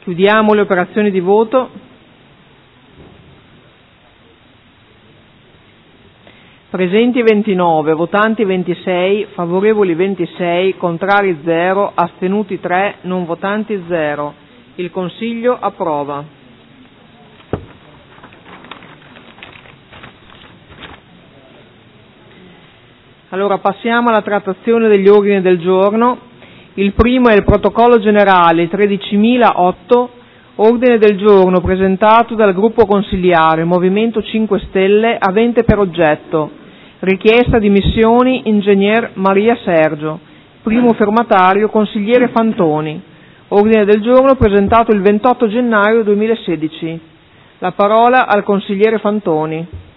Chiudiamo le operazioni di voto. Presenti 29, votanti 26, favorevoli 26, contrari 0, astenuti 3, non votanti 0. Il Consiglio approva. Allora passiamo alla trattazione degli ordini del giorno. Il primo è il protocollo generale 13.008, ordine del giorno presentato dal gruppo consigliare Movimento 5 Stelle avente per oggetto richiesta di missioni Ingegner Maria Sergio, primo firmatario consigliere Fantoni, ordine del giorno presentato il 28 gennaio 2016. La parola al consigliere Fantoni.